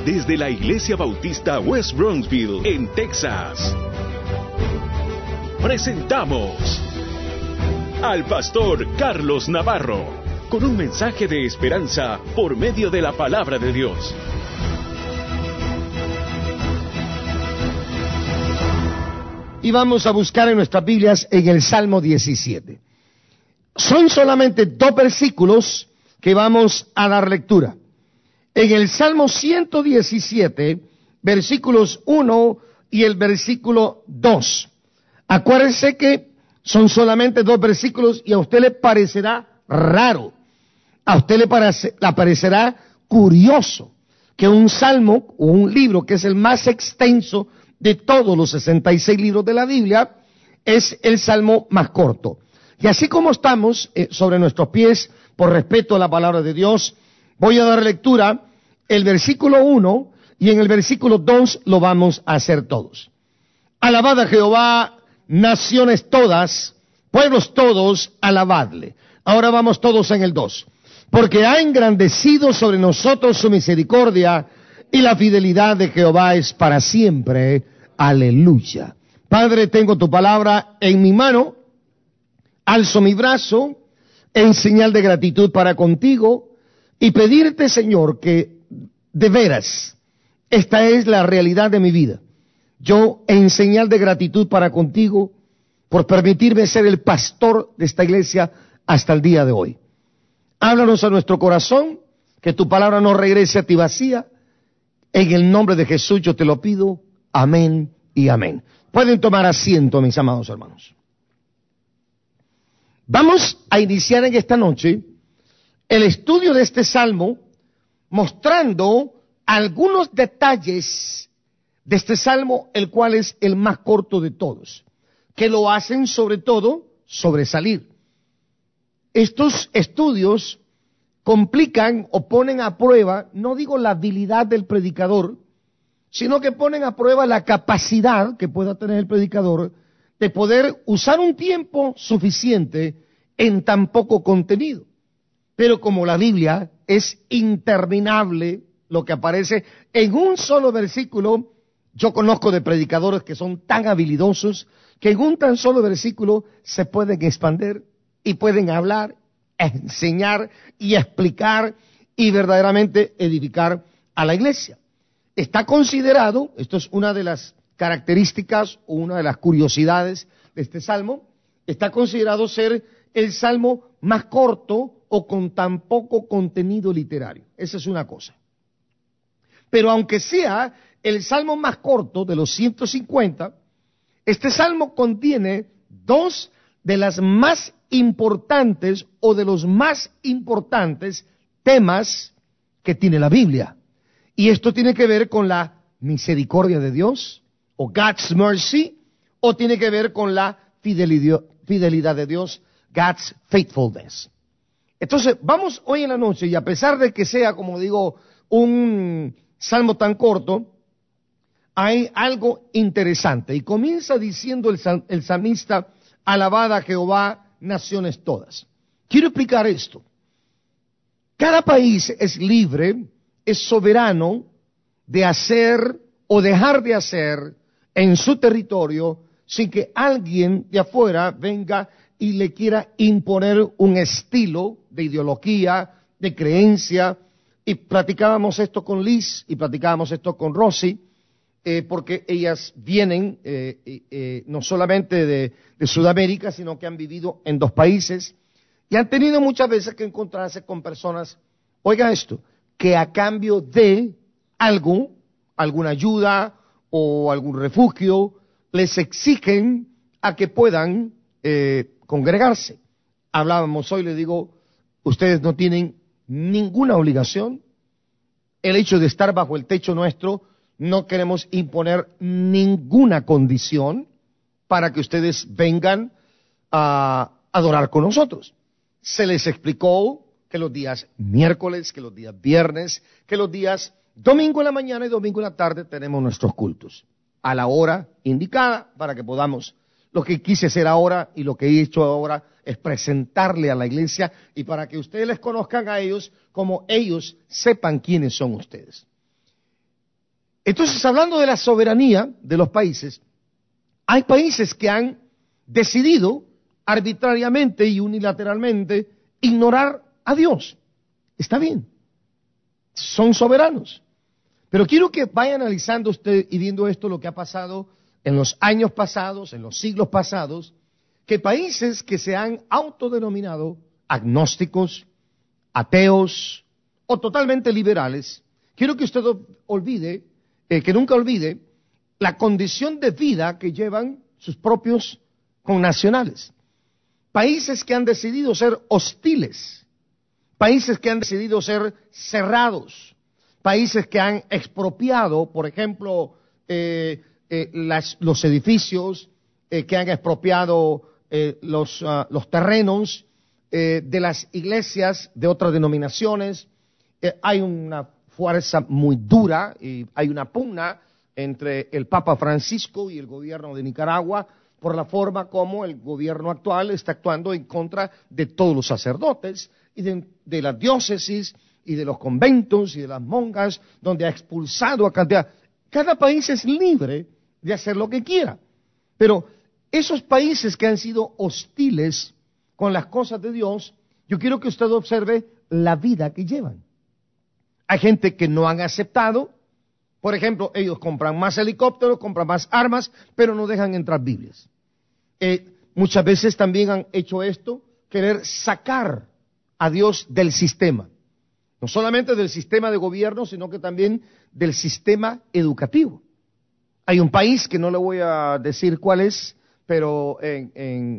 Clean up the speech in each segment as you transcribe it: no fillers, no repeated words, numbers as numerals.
desde la Iglesia Bautista West Bronxville, en Texas. Presentamos al pastor Carlos Navarro, con un mensaje de esperanza por medio de la palabra de Dios. Y vamos a buscar en nuestras Biblias en el Salmo 17. Son solamente 2 versículos que vamos a dar lectura. En el Salmo 117, versículos 1 y el versículo 2. Acuérdense que son solamente 2 versículos y a usted le parecerá raro. A usted le parecerá curioso que un salmo o un libro que es el más extenso de todos los 66 libros de la Biblia es el salmo más corto. Y así como estamos sobre nuestros pies por respeto a la palabra de Dios, voy a dar lectura el versículo 1 y en el versículo 2 lo vamos a hacer todos. Alabad a Jehová, naciones todas, pueblos todos, alabadle. Ahora vamos todos en el 2. Porque ha engrandecido sobre nosotros su misericordia y la fidelidad de Jehová es para siempre. Aleluya. Padre, tengo tu palabra en mi mano, alzo mi brazo en señal de gratitud para contigo y pedirte, Señor, que de veras esta es la realidad de mi vida. Yo en señal de gratitud para contigo por permitirme ser el pastor de esta iglesia hasta el día de hoy. Háblanos a nuestro corazón, que tu palabra no regrese a ti vacía. En el nombre de Jesús yo te lo pido. Amén y amén. Pueden tomar asiento, mis amados hermanos. Vamos a iniciar en esta noche el estudio de este salmo, mostrando algunos detalles de este salmo, el cual es el más corto de todos, que lo hacen sobre todo sobresalir. Estos estudios complican o ponen a prueba, no digo la habilidad del predicador, sino que ponen a prueba la capacidad que pueda tener el predicador de poder usar un tiempo suficiente en tan poco contenido. Pero como la Biblia es interminable, lo que aparece en un solo versículo, yo conozco de predicadores que son tan habilidosos que en un tan solo versículo se pueden expandir y pueden hablar, enseñar y explicar y verdaderamente edificar a la iglesia. Está considerado, esto es una de las características o una de las curiosidades de este salmo, está considerado ser el salmo más corto o con tan poco contenido literario. Esa es una cosa. Pero aunque sea el salmo más corto de los 150, este salmo contiene 2 de las más importantes o de los más importantes temas que tiene la Biblia. Y esto tiene que ver con la misericordia de Dios, o God's mercy, o tiene que ver con la fidelidad de Dios, God's faithfulness. Entonces, vamos hoy en la noche, y a pesar de que sea, como digo, un salmo tan corto, hay algo interesante. Y comienza diciendo el salmista, alabad a Jehová, naciones todas. Quiero explicar esto. Cada país es libre, es soberano de hacer o dejar de hacer en su territorio sin que alguien de afuera venga y le quiera imponer un estilo de ideología, de creencia. Y platicábamos esto con Liz y platicábamos esto con Rosy, porque ellas vienen no solamente de Sudamérica, sino que han vivido en 2 países y han tenido muchas veces que encontrarse con personas, oiga esto, que a cambio de alguna ayuda o algún refugio, les exigen a que puedan congregarse. Hablábamos hoy, le digo, ustedes no tienen ninguna obligación. El hecho de estar bajo el techo nuestro, no queremos imponer ninguna condición para que ustedes vengan a adorar con nosotros. Se les explicó que los días miércoles, que los días viernes, que los días domingo en la mañana y domingo en la tarde tenemos nuestros cultos a la hora indicada para que podamos. Lo que quise hacer ahora y lo que he hecho ahora es presentarle a la iglesia y para que ustedes les conozcan a ellos como ellos sepan quiénes son ustedes. Entonces, hablando de la soberanía de los países, hay países que han decidido arbitrariamente y unilateralmente ignorar a Dios. Está bien, son soberanos. Pero quiero que vaya analizando usted y viendo esto lo que ha pasado en los años pasados, en los siglos pasados, que países que se han autodenominado agnósticos, ateos o totalmente liberales, quiero que usted que nunca olvide la condición de vida que llevan sus propios connacionales. Países que han decidido ser hostiles, países que han decidido ser cerrados, países que han expropiado, por ejemplo, los edificios, que han expropiado los terrenos de las iglesias de otras denominaciones. Hay una fuerza muy dura y hay una pugna entre el Papa Francisco y el gobierno de Nicaragua por la forma como el gobierno actual está actuando en contra de todos los sacerdotes y de las diócesis y de los conventos y de las monjas, donde ha expulsado a cantidad. Cada país es libre de hacer lo que quiera, pero esos países que han sido hostiles con las cosas de Dios, yo quiero que usted observe la vida que llevan. Hay gente que no han aceptado, por ejemplo, ellos compran más helicópteros, compran más armas, pero no dejan entrar Biblias. Muchas veces también han hecho esto, querer sacar a Dios del sistema. No solamente del sistema de gobierno, sino que también del sistema educativo. Hay un país que no le voy a decir cuál es, pero en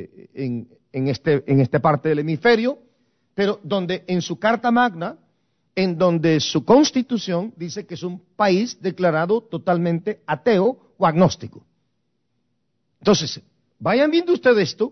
esta parte del hemisferio, pero donde en su Carta Magna, en donde su constitución dice que es un país declarado totalmente ateo o agnóstico. Entonces, vayan viendo ustedes esto,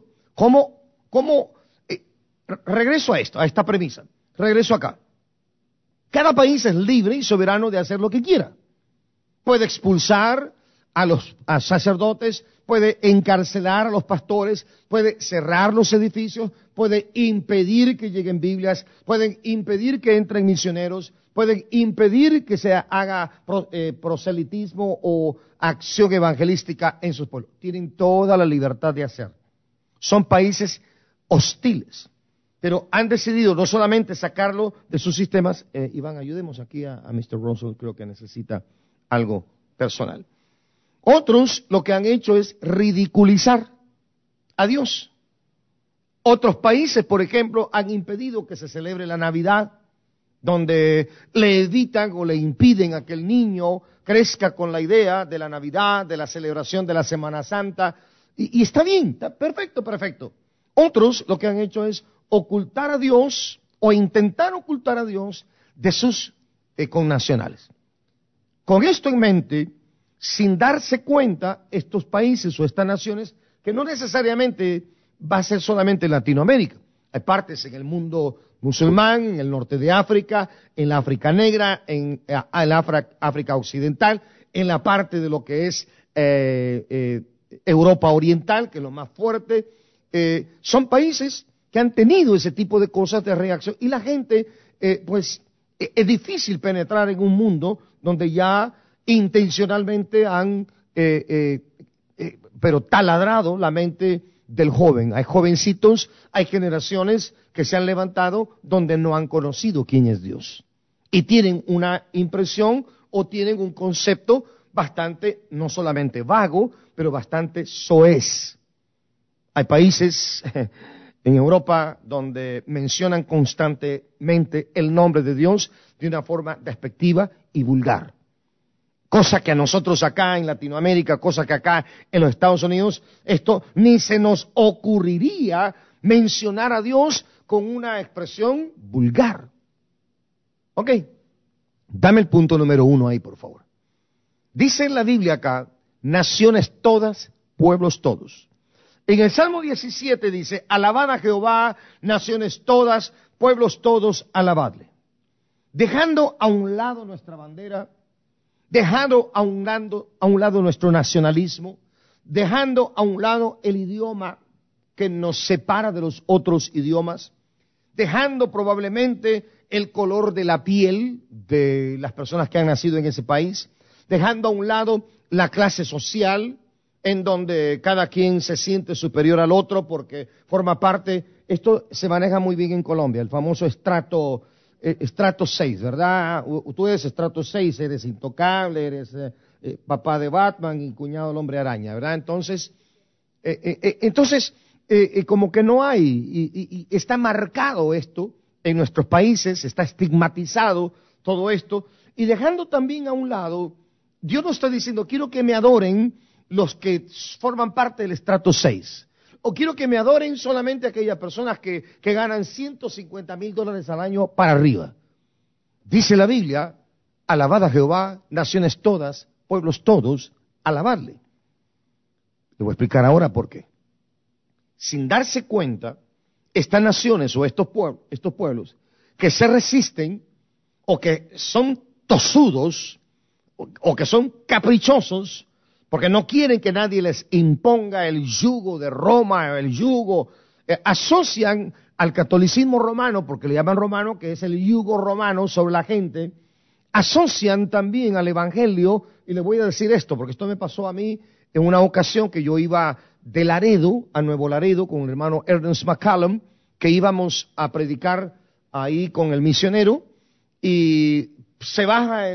regreso a esto, a esta premisa, regreso acá. Cada país es libre y soberano de hacer lo que quiera. Puede expulsar a sacerdotes, puede encarcelar a los pastores, puede cerrar los edificios, puede impedir que lleguen Biblias, pueden impedir que entren misioneros, pueden impedir que se haga proselitismo o acción evangelística en sus pueblos. Tienen toda la libertad de hacer. Son países hostiles, pero han decidido no solamente sacarlo de sus sistemas. Iván, ayudemos aquí a Mr. Russell, creo que necesita algo personal. Otros lo que han hecho es ridiculizar a Dios. Otros países, por ejemplo, han impedido que se celebre la Navidad, donde le evitan o le impiden a que el niño crezca con la idea de la Navidad, de la celebración de la Semana Santa. Y está bien, está perfecto. Otros lo que han hecho es ocultar a Dios o intentar ocultar a Dios de sus connacionales. Con esto en mente, sin darse cuenta, estos países o estas naciones, que no necesariamente va a ser solamente en Latinoamérica, hay partes en el mundo musulmán, en el norte de África, en la África negra, en la África occidental, en la parte de lo que es Europa oriental, que es lo más fuerte. Son países que han tenido ese tipo de cosas de reacción y la gente, es difícil penetrar en un mundo donde ya intencionalmente han, pero taladrado la mente del joven. Hay jovencitos, hay generaciones que se han levantado donde no han conocido quién es Dios. Y tienen una impresión o tienen un concepto bastante, no solamente vago, pero bastante soez. Hay países en Europa donde mencionan constantemente el nombre de Dios de una forma despectiva y vulgar. Cosa que a nosotros acá en Latinoamérica, cosa que acá en los Estados Unidos, esto ni se nos ocurriría mencionar a Dios con una expresión vulgar. Ok, dame el punto número 1 ahí, por favor. Dice en la Biblia acá, naciones todas, pueblos todos. En el Salmo 17 dice, alabad a Jehová, naciones todas, pueblos todos, alabadle. Dejando a un lado nuestra bandera, dejando a un lado nuestro nacionalismo, dejando a un lado el idioma que nos separa de los otros idiomas, dejando probablemente el color de la piel de las personas que han nacido en ese país, dejando a un lado la clase social, en donde cada quien se siente superior al otro porque forma parte, esto se maneja muy bien en Colombia, el famoso estrato 6, ¿verdad? Tú eres estrato 6, eres intocable, eres papá de Batman y cuñado del Hombre Araña, ¿verdad? Entonces, como que no hay, y está marcado esto en nuestros países, está estigmatizado todo esto, y dejando también a un lado, Dios nos está diciendo, quiero que me adoren los que forman parte del estrato 6, o quiero que me adoren solamente aquellas personas que ganan $150,000 al año para arriba. Dice la Biblia, alabad a Jehová, naciones todas, pueblos todos, alabadle. Le voy a explicar ahora por qué. Sin darse cuenta, estas naciones o estos pueblos que se resisten o que son tosudos o que son caprichosos porque no quieren que nadie les imponga el yugo de Roma, el yugo, asocian al catolicismo romano, porque le llaman romano, que es el yugo romano sobre la gente, asocian también al evangelio, y le voy a decir esto, porque esto me pasó a mí en una ocasión que yo iba de Laredo a Nuevo Laredo con el hermano Ernest McCallum, que íbamos a predicar ahí con el misionero, y se baja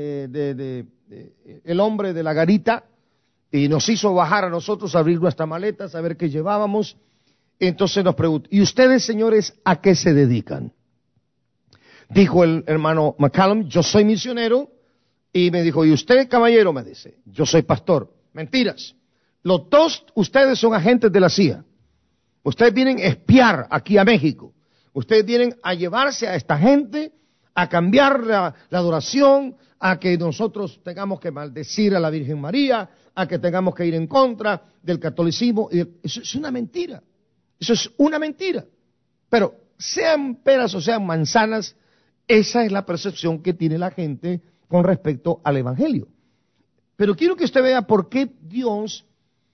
el hombre de la garita, y nos hizo bajar a nosotros, abrir nuestras maletas, a ver qué llevábamos. Entonces nos preguntó, ¿y ustedes, señores, a qué se dedican? Dijo el hermano McCallum, yo soy misionero, y me dijo, ¿y usted, caballero? Me dice, yo soy pastor. Mentiras. Los dos, ustedes son agentes de la CIA. Ustedes vienen a espiar aquí a México. Ustedes vienen a llevarse a esta gente, a cambiar la adoración, a que nosotros tengamos que maldecir a la Virgen María, a que tengamos que ir en contra del catolicismo. Eso es una mentira. Eso es una mentira. Pero sean peras o sean manzanas, esa es la percepción que tiene la gente con respecto al Evangelio. Pero quiero que usted vea por qué Dios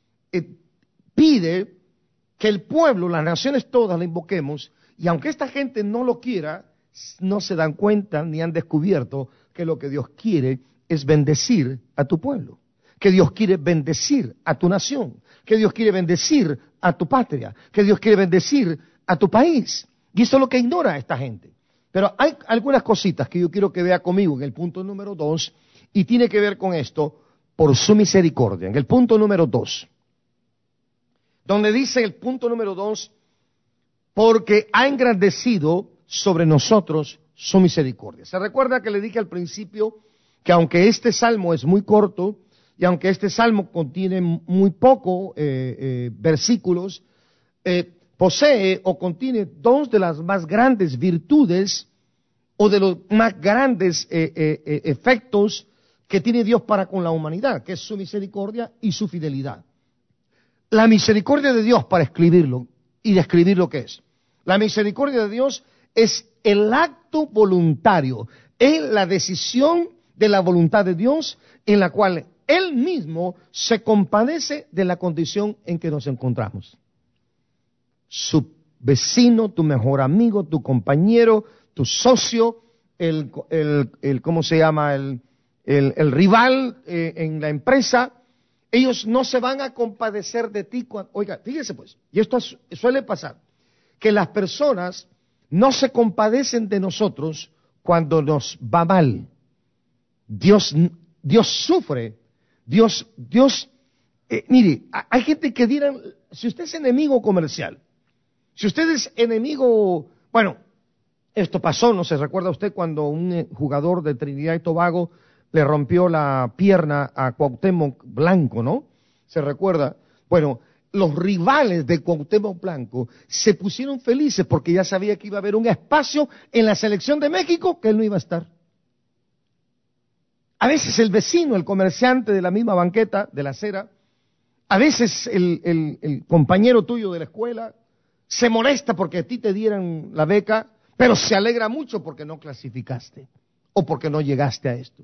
pide que el pueblo, las naciones todas la invoquemos, y aunque esta gente no lo quiera, no se dan cuenta ni han descubierto que lo que Dios quiere es bendecir a tu pueblo, que Dios quiere bendecir a tu nación, que Dios quiere bendecir a tu patria, que Dios quiere bendecir a tu país. Y eso es lo que ignora esta gente. Pero hay algunas cositas que yo quiero que vea conmigo en el punto número 2, y tiene que ver con esto, por su misericordia. En el punto número 2, donde dice el punto número 2, porque ha engrandecido sobre nosotros su misericordia. ¿Se recuerda que le dije al principio que aunque este salmo es muy corto y aunque este salmo contiene muy poco versículos, posee o contiene dos de las más grandes virtudes o de los más grandes efectos que tiene Dios para con la humanidad, que es su misericordia y su fidelidad. La misericordia de Dios, para escribirlo y describir lo que es. La misericordia de Dios es el acto voluntario, es la decisión de la voluntad de Dios en la cual Él mismo se compadece de la condición en que nos encontramos. Su vecino, tu mejor amigo, tu compañero, tu socio, ¿cómo se llama? El rival en la empresa, ellos no se van a compadecer de ti. Oiga, fíjese pues, y esto suele pasar, que las personas no se compadecen de nosotros cuando nos va mal. Dios sufre. Mire, hay gente que dirán, si usted es enemigo comercial, si usted es enemigo, bueno, esto pasó, no se recuerda usted cuando un jugador de Trinidad y Tobago le rompió la pierna a Cuauhtémoc Blanco, ¿no? ¿Se recuerda? Bueno, los rivales de Cuauhtémoc Blanco se pusieron felices porque ya sabía que iba a haber un espacio en la selección de México que él no iba a estar. A veces el vecino, el comerciante de la misma banqueta, de la acera, a veces el compañero tuyo de la escuela se molesta porque a ti te dieran la beca, pero se alegra mucho porque no clasificaste o porque no llegaste a esto.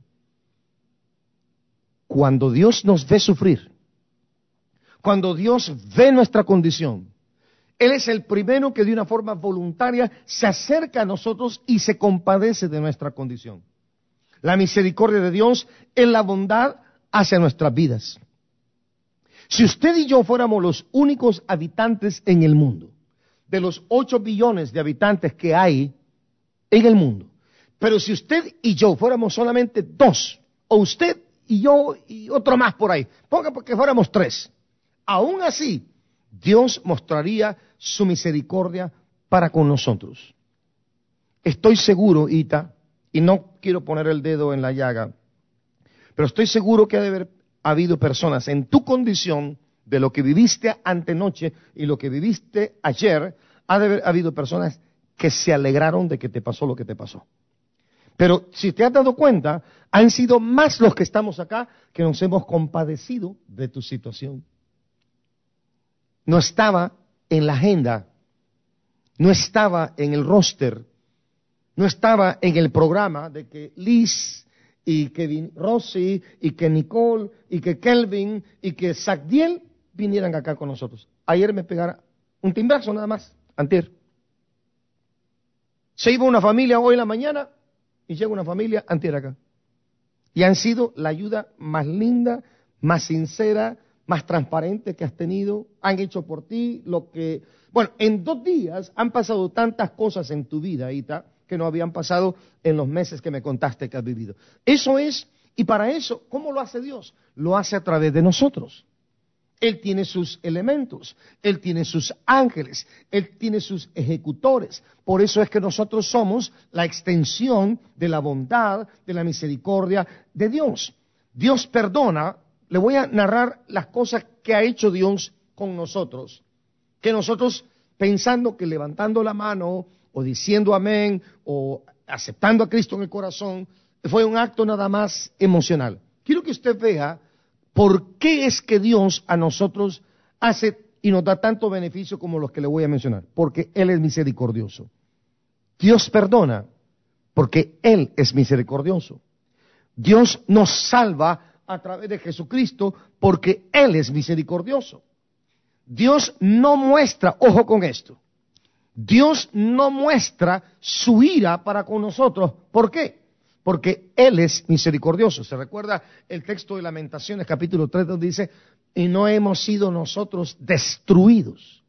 Cuando Dios nos ve sufrir, cuando Dios ve nuestra condición, Él es el primero que de una forma voluntaria se acerca a nosotros y se compadece de nuestra condición. La misericordia de Dios es la bondad hacia nuestras vidas. Si usted y yo fuéramos los únicos habitantes en el mundo, de los 8 billones de habitantes que hay en el mundo, pero si usted y yo fuéramos solamente 2, o usted y yo y otro más por ahí, ponga porque fuéramos 3, aún así Dios mostraría su misericordia para con nosotros. Estoy seguro, Ita, y no quiero poner el dedo en la llaga, pero estoy seguro que ha de haber habido personas en tu condición de lo que viviste antenoche y lo que viviste ayer, ha de haber habido personas que se alegraron de que te pasó lo que te pasó. Pero si te has dado cuenta, han sido más los que estamos acá que nos hemos compadecido de tu situación. No estaba en la agenda, no estaba en el roster, no estaba en el programa de que Liz y que Rosy y que Nicole y que Kelvin y que Zagdiel vinieran acá con nosotros. Ayer me pegara un timbrazo nada más, antier. Se iba una familia hoy en la mañana y llega una familia antier acá. Y han sido la ayuda más linda, más sincera, más transparente que has tenido. Han hecho por ti lo que... Bueno, en 2 días han pasado tantas cosas en tu vida, Ita, que no habían pasado en los meses que me contaste que has vivido. Eso es, y para eso, ¿cómo lo hace Dios? Lo hace a través de nosotros. Él tiene sus elementos, Él tiene sus ángeles, Él tiene sus ejecutores. Por eso es que nosotros somos la extensión de la bondad, de la misericordia de Dios. Dios perdona, le voy a narrar las cosas que ha hecho Dios con nosotros, que nosotros pensando que levantando la mano o diciendo amén, o aceptando a Cristo en el corazón, fue un acto nada más emocional. Quiero que usted vea por qué es que Dios a nosotros hace y nos da tanto beneficio como los que le voy a mencionar. Porque Él es misericordioso. Dios perdona porque Él es misericordioso. Dios nos salva a través de Jesucristo porque Él es misericordioso. Dios no muestra, ojo con esto, Dios no muestra su ira para con nosotros. ¿Por qué? Porque Él es misericordioso. ¿Se recuerda el texto de Lamentaciones, capítulo 3, donde dice, y no hemos sido nosotros destruidos,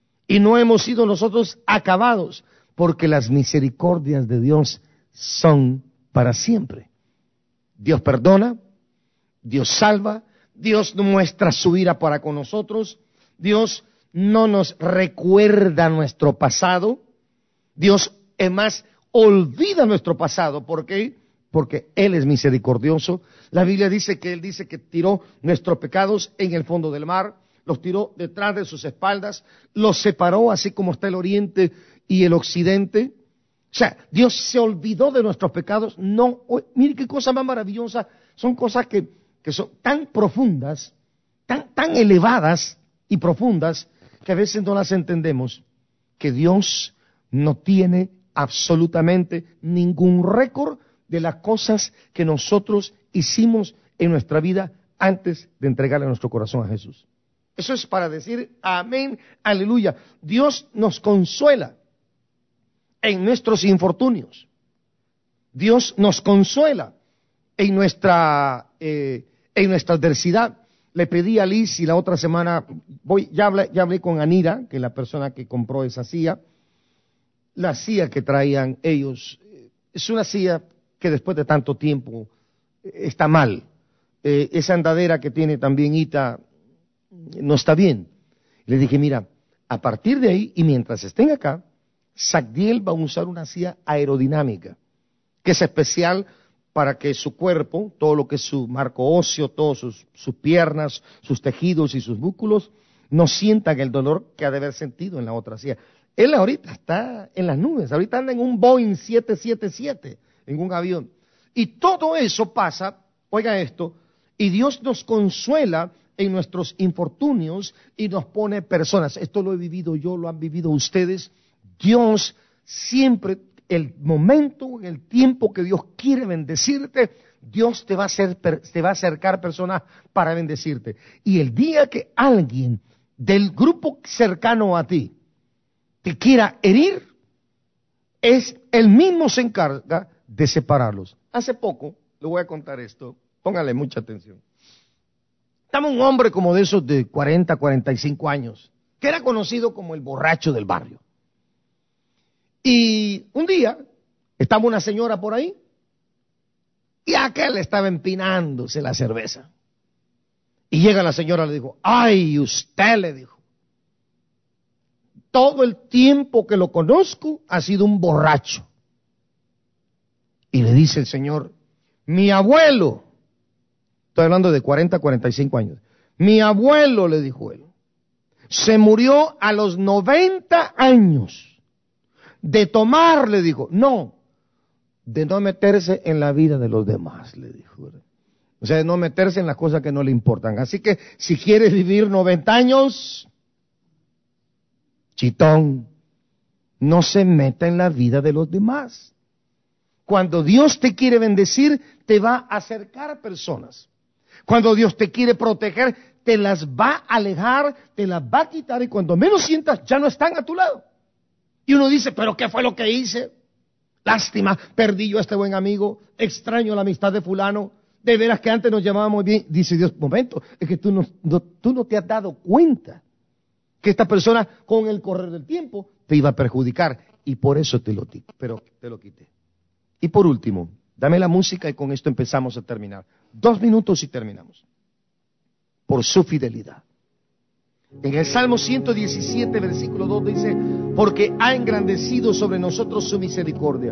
y no hemos sido nosotros acabados, porque las misericordias de Dios son para siempre? Dios perdona, Dios salva, Dios no muestra su ira para con nosotros, Dios no nos recuerda nuestro pasado, Dios es más, olvida nuestro pasado. ¿Por qué? Porque Él es misericordioso. La Biblia dice que Él dice que tiró nuestros pecados en el fondo del mar, los tiró detrás de sus espaldas, los separó así como está el oriente y el occidente. O sea, Dios se olvidó de nuestros pecados. No, mire qué cosa más maravillosa. Son cosas que son tan profundas, tan elevadas y profundas, que a veces no las entendemos, que Dios no tiene absolutamente ningún récord de las cosas que nosotros hicimos en nuestra vida antes de entregarle nuestro corazón a Jesús. Eso es para decir amén, aleluya. Dios nos consuela en nuestros infortunios. Dios nos consuela en nuestra adversidad. Le pedí a Liz y la otra semana, ya hablé con Anira, que es la persona que compró esa silla. La silla que traían ellos es una silla que después de tanto tiempo está mal. Esa andadera que tiene también Ita no está bien. Le dije, mira, a partir de ahí y mientras estén acá, Zagdiel va a usar una silla aerodinámica, que es especial para que su cuerpo, todo lo que es su marco óseo, todas sus piernas, sus tejidos y sus músculos, no sientan el dolor que ha de haber sentido en la otra silla. Él ahorita está en las nubes, ahorita anda en un Boeing 777, en un avión. Y todo eso pasa, oiga esto, y Dios nos consuela en nuestros infortunios y nos pone personas. Esto lo he vivido yo, lo han vivido ustedes. Dios siempre, el momento, en el tiempo que Dios quiere bendecirte, Dios te va a acercar personas para bendecirte. Y el día que alguien del grupo cercano a ti te quiera herir, Él mismo se encarga de separarlos. hace poco, le voy a contar esto, póngale mucha atención. Estaba un hombre como de esos de 40, 45 años, que era conocido como el borracho del barrio. Y un día, estaba una señora por ahí, y aquel estaba empinándose la cerveza. Y llega la señora y le dijo, ay, usted, le dijo, todo el tiempo que lo conozco ha sido un borracho. Y le dice el señor, mi abuelo, estoy hablando de 40, 45 años, mi abuelo, le dijo él, se murió a los 90 años de tomar, le dijo, no, de no meterse en la vida de los demás, le dijo. O sea, de no meterse en las cosas que no le importan. Así que si quieres vivir 90 años, chitón, no se meta en la vida de los demás. Cuando Dios te quiere bendecir, te va a acercar personas. Cuando Dios te quiere proteger, te las va a alejar, te las va a quitar y cuando menos sientas, ya no están a tu lado. Y uno dice, ¿pero qué fue lo que hice? Lástima, perdí yo a este buen amigo, extraño la amistad de fulano, de veras que antes nos llamábamos bien. Dice Dios, momento, es que tú no te has dado cuenta que esta persona con el correr del tiempo te iba a perjudicar y por eso te lo quité. Y por último, dame la música y con esto empezamos a terminar. 2 minutos y terminamos. Por su fidelidad. En el Salmo 117, versículo 2 dice, porque ha engrandecido sobre nosotros su misericordia.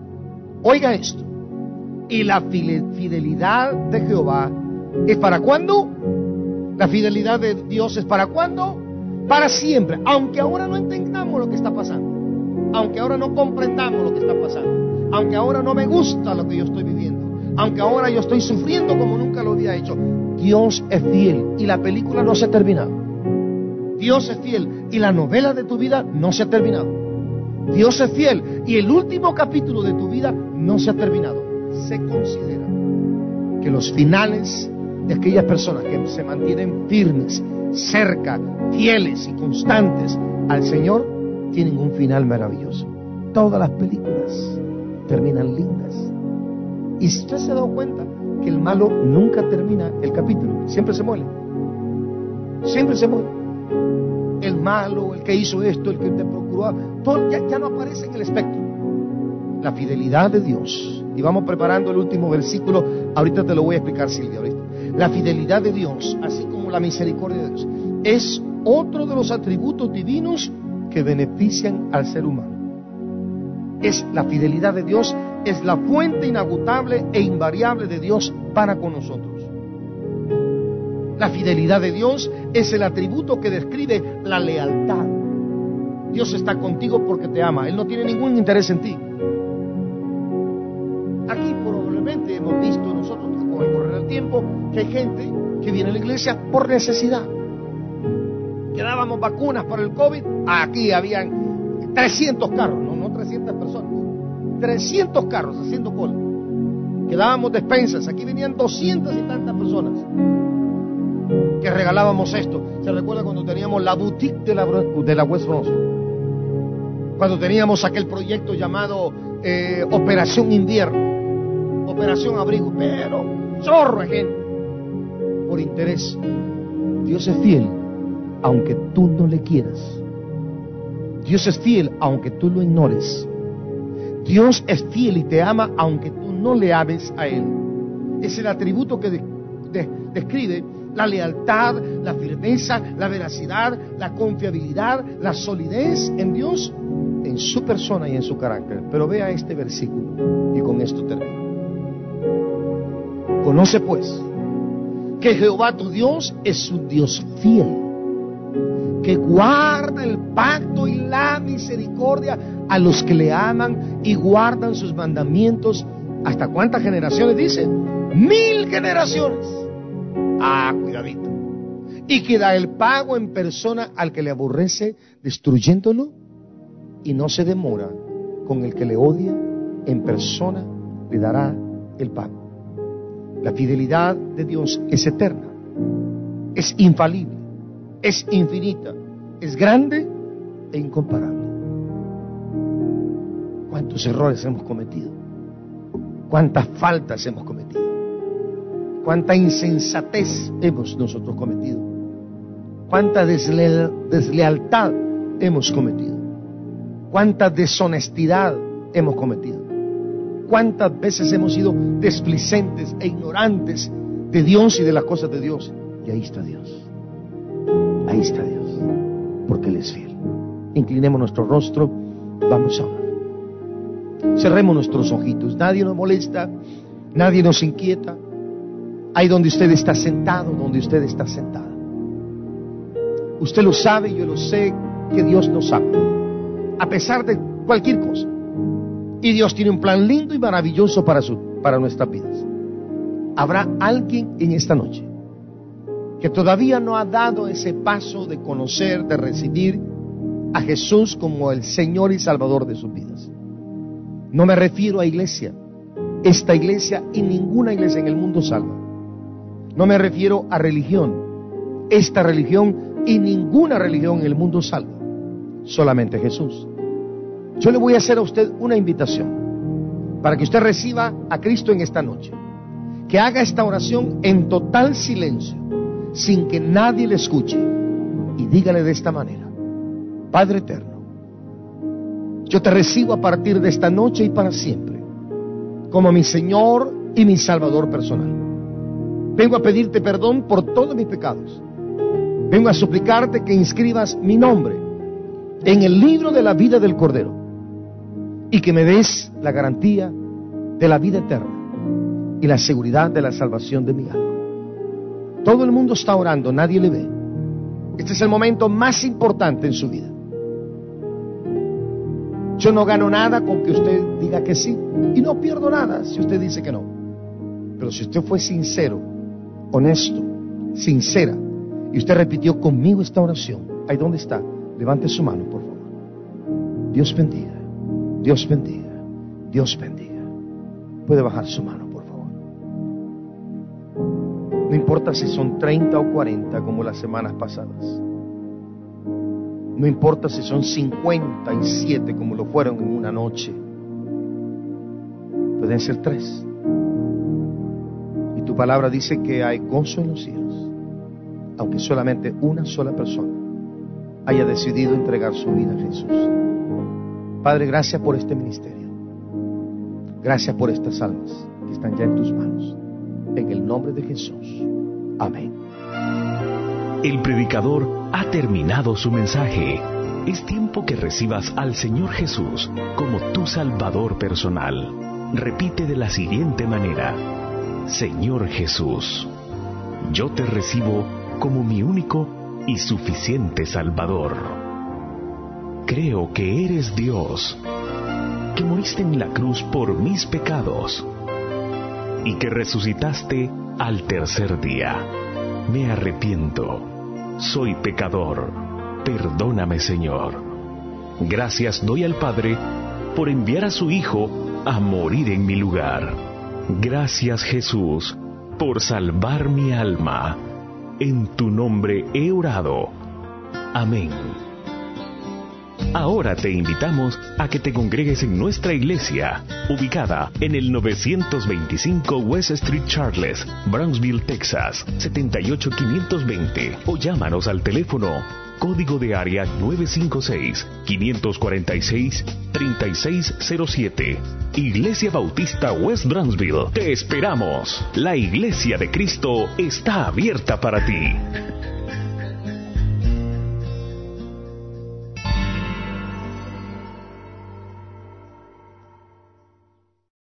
Oiga esto. Y la fidelidad de Jehová es ¿para cuándo? La fidelidad de Dios es ¿para cuándo? Para siempre. Aunque ahora no entendamos lo que está pasando. Aunque ahora no comprendamos lo que está pasando. Aunque ahora no me gusta lo que yo estoy viviendo. Aunque ahora yo estoy sufriendo como nunca lo había hecho. Dios es fiel y la película no se ha terminado. Dios es fiel y la novela de tu vida no se ha terminado. Dios es fiel y el último capítulo de tu vida no se ha terminado. Se considera que los finales de aquellas personas que se mantienen firmes, cerca, fieles y constantes al Señor, tienen un final maravilloso. Todas las películas terminan lindas. Y si usted se ha dado cuenta que el malo nunca termina el capítulo, siempre se muere. Siempre se muere. El malo, el que hizo esto, el que te procuró, todo ya no aparece en el espectro. La fidelidad de Dios. Y vamos preparando el último versículo. Ahorita te lo voy a explicar, Silvia. Ahorita. La fidelidad de Dios, así como la misericordia de Dios, es otro de los atributos divinos que benefician al ser humano. Es la fidelidad de Dios, es la fuente inagotable e invariable de Dios para con nosotros. La fidelidad de Dios es el atributo que describe la lealtad. Dios está contigo porque te ama. Él no tiene ningún interés en ti. Aquí probablemente hemos visto nosotros con el correr del tiempo que hay gente que viene a la iglesia por necesidad. Que dábamos vacunas para el COVID. Aquí habían 300 carros, no 300 personas. 300 carros haciendo cola. Que dábamos despensas. Aquí venían 200 y tantas personas. Que regalábamos esto. ¿Se recuerda cuando teníamos la boutique de la West Bronx? Cuando teníamos aquel proyecto llamado Operación Invierno, Operación Abrigo, pero chorro de gente por interés. Dios es fiel aunque tú no le quieras. Dios es fiel aunque tú lo ignores. Dios es fiel y te ama aunque tú no le ames a Él. Es el atributo que describe la lealtad, la firmeza, la veracidad, la confiabilidad, la solidez en Dios, en su persona y en su carácter. Pero vea este versículo y con esto termino. Conoce pues que Jehová tu Dios es un Dios fiel, que guarda el pacto y la misericordia a los que le aman y guardan sus mandamientos. ¿Hasta cuántas generaciones dice? 1000 generaciones. Cuidadito. Y que da el pago en persona al que le aborrece, destruyéndolo, y no se demora con el que le odia, en persona le dará el pago. La fidelidad de Dios es eterna, es infalible, es infinita, es grande e incomparable. ¿Cuántos errores hemos cometido? cuántas faltas hemos cometido, cuánta insensatez hemos nosotros cometido, cuánta deslealtad hemos cometido, cuánta deshonestidad hemos cometido, cuántas veces hemos sido desplicentes e ignorantes de Dios y de las cosas de Dios. Y ahí está Dios, porque Él es fiel. Inclinemos nuestro rostro, vamos a orar. Cerremos nuestros ojitos. Nadie nos molesta, nadie nos inquieta. Ahí donde usted está sentado, donde usted está sentada, usted lo sabe, yo lo sé, que Dios nos ama, a pesar de cualquier cosa. Y Dios tiene un plan lindo y maravilloso para nuestras vidas. Habrá alguien en esta noche que todavía no ha dado ese paso de conocer, de recibir a Jesús como el Señor y Salvador de sus vidas. No me refiero a iglesia. Esta iglesia y ninguna iglesia en el mundo salva. No me refiero a religión. Esta religión y ninguna religión en el mundo salva. Solamente Jesús. Yo le voy a hacer a usted una invitación para que usted reciba a Cristo en esta noche. Que haga esta oración en total silencio, sin que nadie le escuche, y dígale de esta manera: Padre eterno, yo te recibo a partir de esta noche y para siempre como mi Señor y mi Salvador personal. Vengo a pedirte perdón por todos mis pecados. Vengo a suplicarte que inscribas mi nombre en el libro de la vida del Cordero y que me des la garantía de la vida eterna y la seguridad de la salvación de mi alma. Todo el mundo está orando, nadie le ve. Este es el momento más importante en su vida. Yo no gano nada con que usted diga que sí, y no pierdo nada si usted dice que no. Pero si usted fue sincero, honesto, sincera, y usted repitió conmigo esta oración, ahí donde está, levante su mano, por favor. Dios bendiga, Dios bendiga, Dios bendiga. Puede bajar su mano, por favor. No importa si son 30 o 40 como las semanas pasadas. No importa si son 57 como lo fueron en una noche. Pueden ser 3. Y tu palabra dice que hay gozo en los cielos, aunque solamente una sola persona haya decidido entregar su vida a Jesús. Padre, gracias por este ministerio. Gracias por estas almas que están ya en tus manos. En el nombre de Jesús. Amén. El predicador ha terminado su mensaje. Es tiempo que recibas al Señor Jesús como tu Salvador personal. Repite de la siguiente manera: Señor Jesús, yo te recibo como mi único y suficiente Salvador. Creo que eres Dios, que moriste en la cruz por mis pecados y que resucitaste al tercer día. Me arrepiento, soy pecador, perdóname, Señor. Gracias doy al Padre por enviar a su Hijo a morir en mi lugar. Gracias, Jesús, por salvar mi alma. En tu nombre he orado. Amén. Ahora te invitamos a que te congregues en nuestra iglesia, ubicada en el 925 West Street Charles, Brownsville, Texas, 78520, o llámanos al teléfono código de área 956-546-3607. Iglesia Bautista West Brownsville. Te esperamos. La Iglesia de Cristo está abierta para ti.